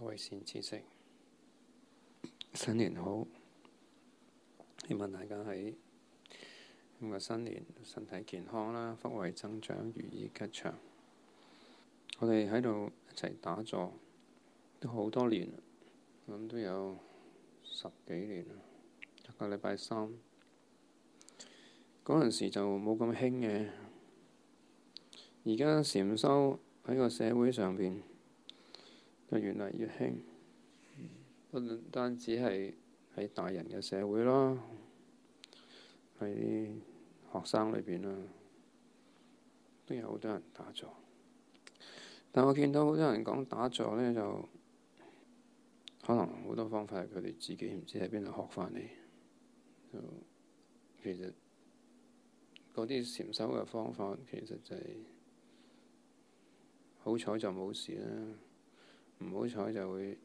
為善知識，新年好！希望大家喺今個新年身體健康啦，福慧增長，如意吉祥。我哋喺度一齊打坐都好多年，咁都有10幾年啦。一個禮拜三嗰陣時就冇咁興嘅，而家禪修喺個社會上邊就越嚟越興，不單止係喺大人嘅社會咯，喺學生裏邊啦，都有好多人打坐。但我見到好多人講打坐呢，就可能好多方法係佢哋自己唔知喺邊度學翻嚟。其實嗰啲禪修嘅方法，其實就係好彩就冇事啦，唔好彩就會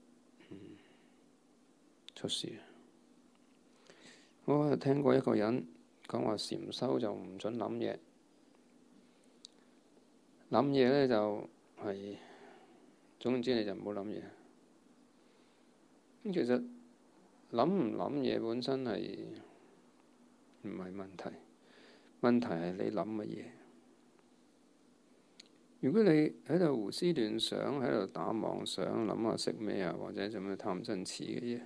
出事。我聽過一個人講話禪修就唔准諗嘢，諗嘢呢就係總之你就唔好諗嘢。咁其實諗唔諗嘢本身係唔係問題，問題係你諗乜嘢。如果你喺度胡思亂想，喺度打妄想，諗下食咩啊，或者做咩貪嗔痴嘅嘢，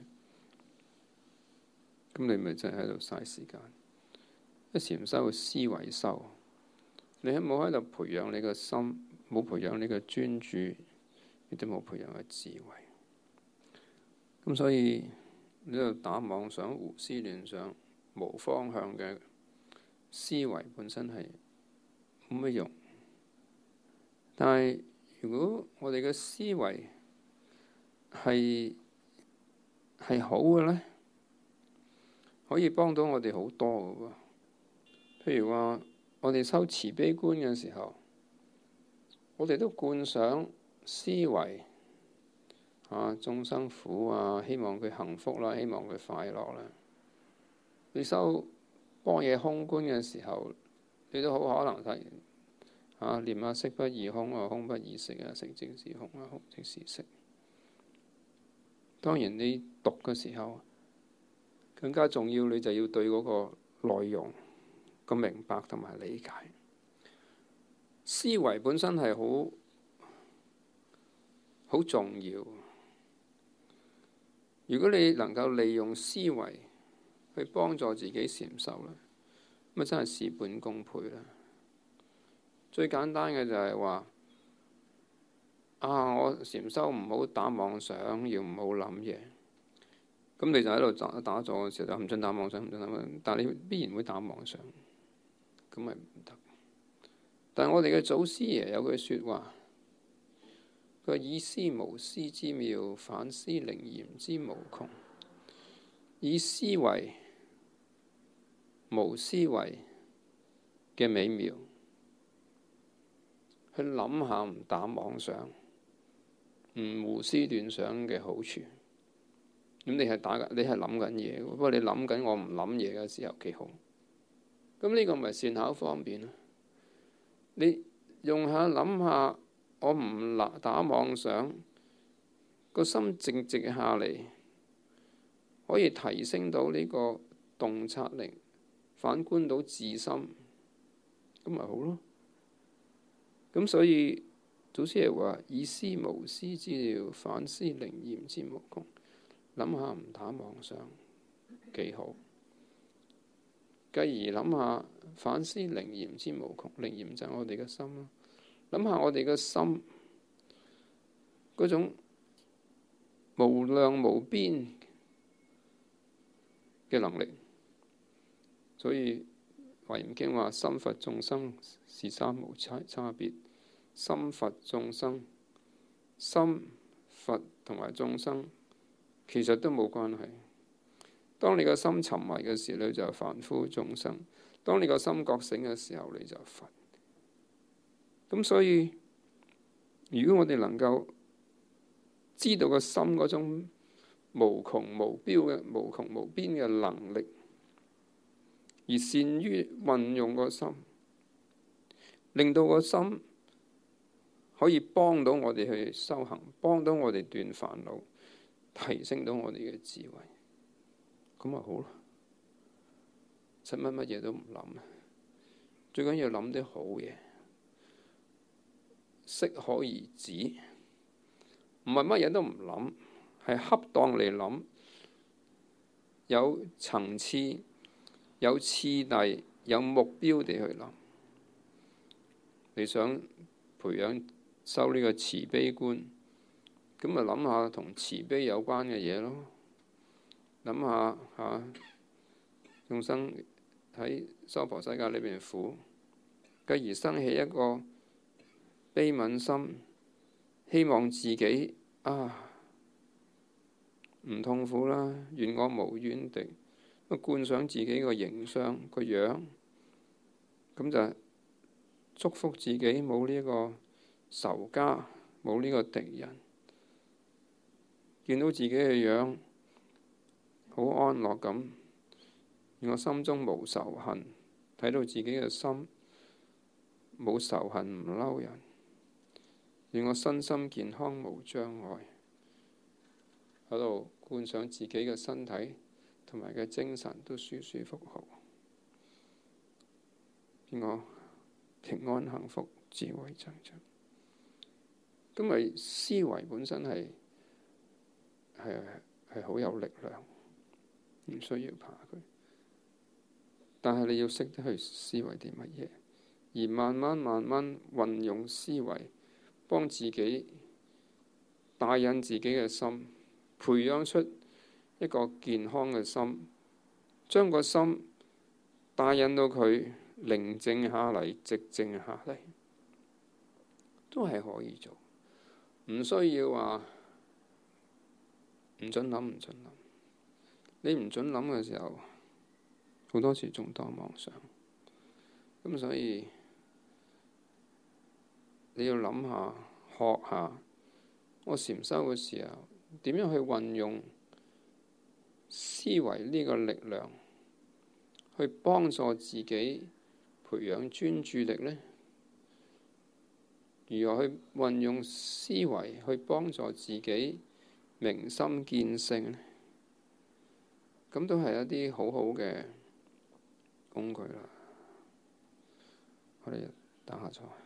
咁你咪真係喺度嘥時間。一禪修嘅思維修，你冇喺度培養你個心，冇培養你個專注，亦都冇培養個智慧。咁所以你喺度打妄想、胡思亂想、無方向嘅思維本身係冇乜用。但係如果我哋嘅思維係好嘅呢，可以幫到我哋好多嘅喎。譬如話，我哋修慈悲觀嘅時候，我哋都觀想思維眾生苦啊，希望佢幸福啦，希望佢快樂啦。你修般若空觀嘅時候，你都好可能睇念下色不異空啊，空不異色啊，色即是空啊，空即是色。當然你讀嘅時候更加重要，你就要對嗰個內容個明白同埋理解。思維本身係好重要。如果你能夠利用思維去幫助自己禪修咧，咁啊真係事半功倍啦。最簡單嘅就係話我禪修唔好打妄想，要唔好諗嘢。咁你就喺度打坐嘅時候就唔准打妄想，唔准諗，但係你必然會打妄想，咁咪唔得。但係我哋嘅祖師爺有句説話，佢話以思無思之妙，反思靈驗之無窮。以思維無思維嘅美妙，去諗下唔打妄想、唔胡思亂想嘅好處。咁你係諗緊嘢，不過你諗緊我唔諗嘢嘅時候幾好。咁呢個咪善巧方便咯。你用下諗下，我唔打妄想，個心靜靜下嚟，可以提升到呢個洞察力，反觀到自心，咁咪好咯。咁所以祖師爺話：以思無思之妙，反思靈驗之無窮。諗下唔打妄想幾好，繼而諗下反思靈驗之無窮。靈驗就係我哋嘅心咯。諗下我哋嘅心嗰種無量無邊嘅能力。所以華嚴經話：心佛眾生是三無差別。心佛眾生，心佛同埋眾生其實都冇關係。當你個心沉迷嘅時候，你就凡夫眾生；當你個心覺醒嘅時候，你就佛。咁所以，如果我哋能夠知道個心嗰種無窮無邊嘅能力，而善於運用個心，令到個心可以幫到我哋去修行，幫到我哋斷煩惱，提升到我哋嘅智慧，咁咪好咯。使乜乜嘢都唔諗啊！最緊要諗啲好嘢，適可而止，唔係乜嘢都唔諗，係恰當嚟諗，有層次、有次第、有目標地去諗。你想培養修呢個慈悲觀，咁咪諗下同慈悲有關嘅嘢咯。諗下眾生喺娑婆世界裏邊苦，繼而生起一個悲憫心，希望自己唔痛苦啦，願我無冤敵，觀想自己個形象個樣，咁就祝福自己冇呢個仇家，冇呢個敵人，見到自己嘅樣好安樂咁，願我心中無仇恨，睇到自己嘅心冇仇恨唔嬲人，願我身心健康無障礙，喺度觀想自己嘅身體同埋嘅精神都舒舒服服，願我平安幸福，智慧增長。咁咪思維本身係好有力量，唔需要怕佢。但係你要識得去思維啲乜嘢，而慢慢運用思維，幫自己帶引自己嘅心，培養出一個健康嘅心，將個心帶引到佢寧靜下嚟、寂靜下嚟，都係可以做。唔需要話唔准諗，唔准諗。你唔准諗嘅時候，好多時仲多妄想。咁所以你要諗下、學下，我禪修嘅時候點樣去運用思維呢個力量，去幫助自己培養專注力呢？如何去運用思維去幫助自己明心見性呢？咁都係一啲好好嘅工具啦。我哋等下再。